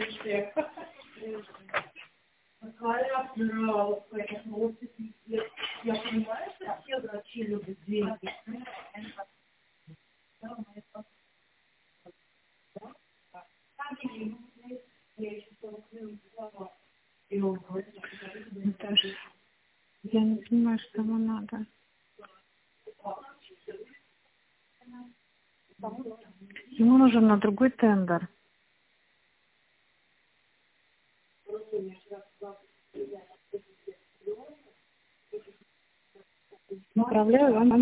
Я понимаю, что все врачи любят деньги. Наташа, я не понимаю, что ему надо. Ему нужен на другой тендер. Направляю вам